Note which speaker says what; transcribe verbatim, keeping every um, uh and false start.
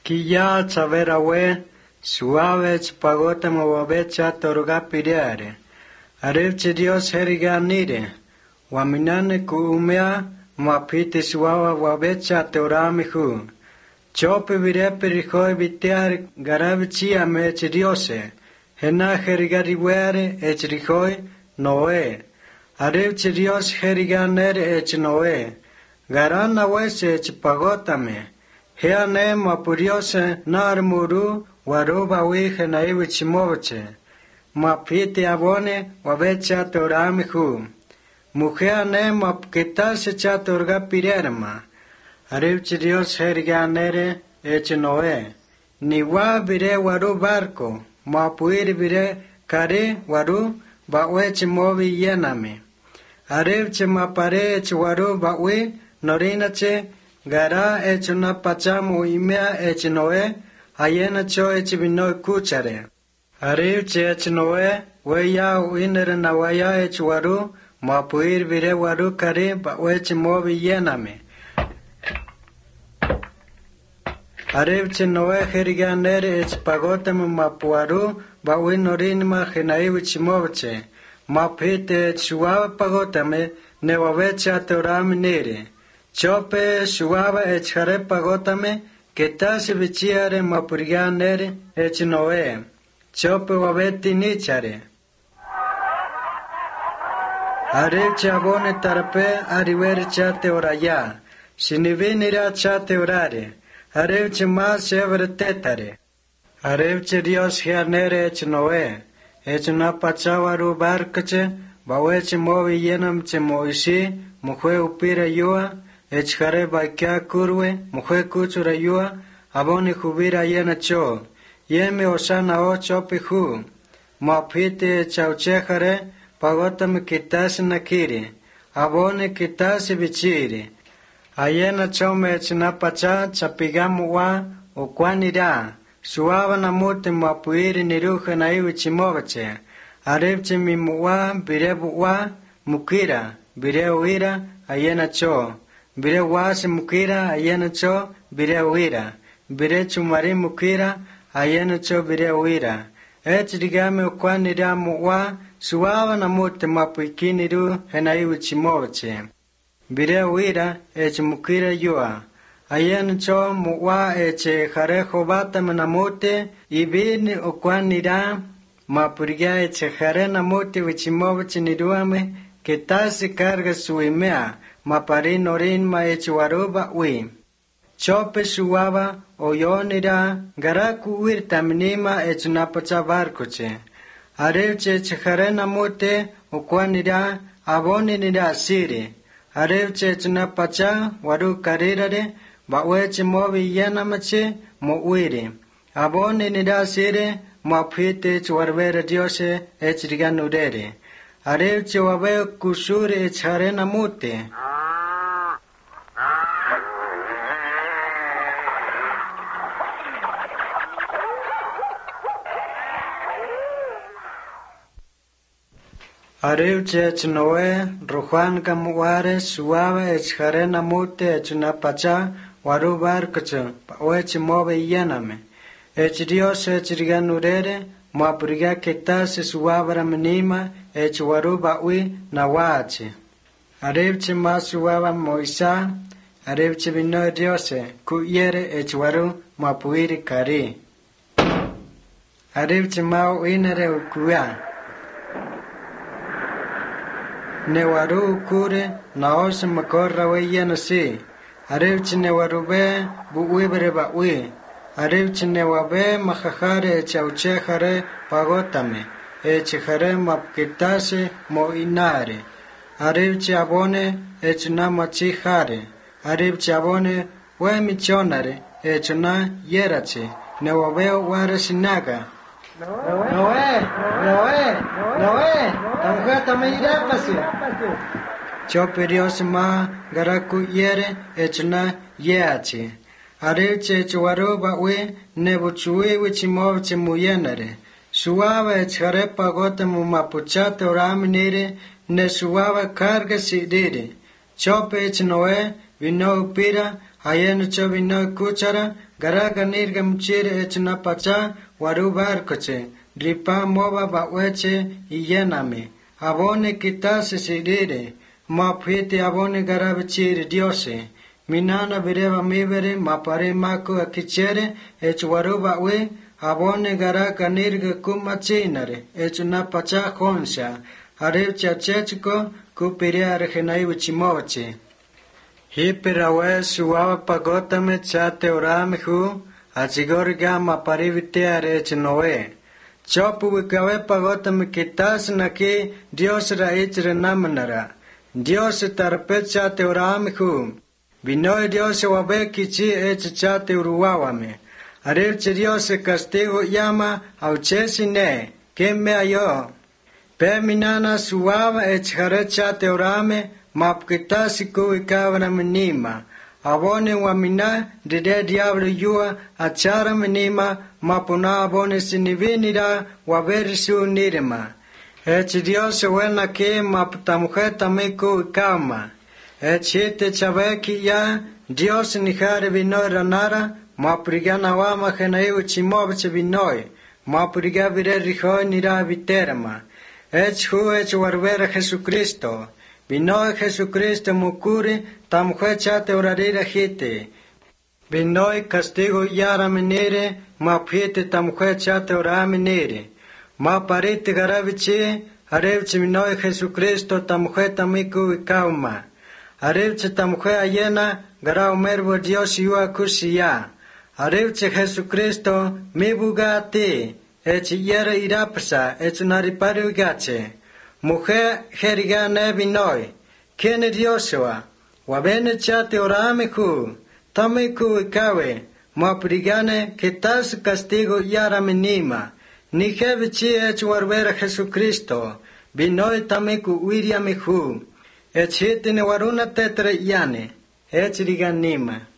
Speaker 1: Kia chaverawe, suave chpagota movabecha torga piriare. Arevche Dios heriganire, waminane kuumea, mapite suava wabecha teoramihu. Chope virepe rihoi vitear garavichia mech Diose, hena herigariwere ech rihoi noe. Arevche Dios heriganere ech noe, garana wese ech pagotame. Heane mapuriose narmuru waruba wihe na iwichimoche. Mapite abone wabecha teoramihu. Mujeane mapkitase cha teorga pirerma. Arivche Dios heriganere eche noe. Niwa vire waru barco. Mapuir vire kare waru baweche movi yename. Arivche mapare eche waru bawe norinache. Gara eche na pachamu imea eche noe. Ayena cho eche vinoi kuchare. Arivche eche noe. Weya uinere na waya eche waru. Mapuir vire waru kare baweche movi yename. Arevche noe heriganere ech pagotame mapuaru bawi norinma genaiwich moveche. Mapite ech suave pagotame nevaveche ateorami nere. Chope suave ech jare pagotame ketasi vichiare mapuriganere ech noe. Chope waveti nichare. Arevche abone tarpe arivere chate oraya. Sinivinira chate orare. Arevche mas severe tetare. Arevche Dios hianere ech noe. Ech na pachavaru barkache. Baweche movi yenam che moisi. Mujue upira yua. Ech jare baikya kurwe. Mujue kuchura yua. Aboni jubira yena cho. Yeme osana o chopi hu. Mapite chauche jare. Pagotame kitasi nakiri. Abone kitasi bichiri. Ayena chome echna pacha chapigamu wa ukwanira. Suava na mute mapuiri niruhe na iwi chimovache. Arevche mimuwa birebu wa mukira. Bire uira ayena cho. Bire wasi mukira ayena cho bire uira. Bire chumari mukira ayena cho bire uira. Echdigame ukwanira muwa suava na mute mapuikiniru hena iwi chimovache. Bire uira eche mukira yua. Ayen cho muwa eche jare jobata menamute. Ibini okwanira. Mapuriga eche jare namute wichimovache niruame. Ketasi karga suimea. Mapari norin ma eche waruba ui. Chope suava oyonira. Garaku uirta minima eche napacha barcoche. Arevche eche jare namute okwanira. Aboni nira siri. Arevche echna pacha waru karirare baweche movi yenamache mo uiri. Abone nida sire mapite chwarvere diose echriganurere. Arevche wabe kusure echare namute. Arevche ech noe, rojuan kamuare, suave ech jare namute ech napacha, waru barcacho, paweche move yename. Ech Dios ech riganurere, mapuriga ketase suavara menima, ech waru baui nawache. Arevche ma suava moisa, arevche vino Diose, kuyere ech waru mapuiri kari. Arevche ma uinere ukuya. Newaru ukure naose makorra weyena si. Arevche newarube buuibere baui. Arevche newabe mahajare echauche jare pagotame. Eche jare mapkitase mo inare. Arevche abone echna machi jare. Arevche abone we michonare echna yerache. Newabe ware sinaga. Noe, Noe, Noe, tamgata me irá pasio. Chope Dios ma garaku yere echna yeache. Arevche echuaru bawe nebuchui wichimovche muyenare. Suave echare pagote mu mapuchate oraminire ne suave carga sidire. Chope echnoe vino upira ayenu cho vino kuchara Gara ganirga mchire echna pacha waru barcoche. Ripa mova baweche iyename. Abone kitase sirire. Mapite abone garabchire diose. Minana bereva mivere mapare mako akichere ech waru bawe. Abone gara ganirga kumachinare echna pacha khonsha. Arev chachechko kupiria regenai uchimoche. Hiperawe suava pagotame chate orame hu, achigorga maparivite arech noe. Chopu wikawe pagotame kitas naki Dios raich renamanara. Dios tarpet chate orame hu. Binoi Dios wabe kichi ech chate uruawame. Arevche Dios castigo llama auchesine, que me ayo. Pe minana suava ech chate orame, mapkitasi kuikavana menima. Abone wamina dide diablo yua achara menima mapuna abone sinivinira waberisu nirema. Ech Dios wena ke maptamujeta me kuikama. Ech hite chaveki ya Dios nihare vinoi ranara maprigana wama genaiu chimobache vinoi. Mapriga vire rijoi nira viterma. Ech hu ech warvera Jesucristo. Vinoi Jesucristo mukuri tamjue chate orarira hite. Vinoi castigo yara menere mapjite tamjue chate ora menere. Ma parite garavichi arevche vinoi Jesucristo tamjue tamiku ikauma. Arevche tamjue ayena garau mervo Dios yua kusiya. Arevche Jesucristo mi bugati. Ech yera irapsa ech nariparu gache. Mujer jeriga nevinoi, kene Diosua, wabene chate orame ku, tame ku ikawe, maprigane kitas castigo yara menima, ni jevichi ech warvera Jesucristo, binoi tame ku uiria mehu, ech hitine waruna tetre yane, ech riganima.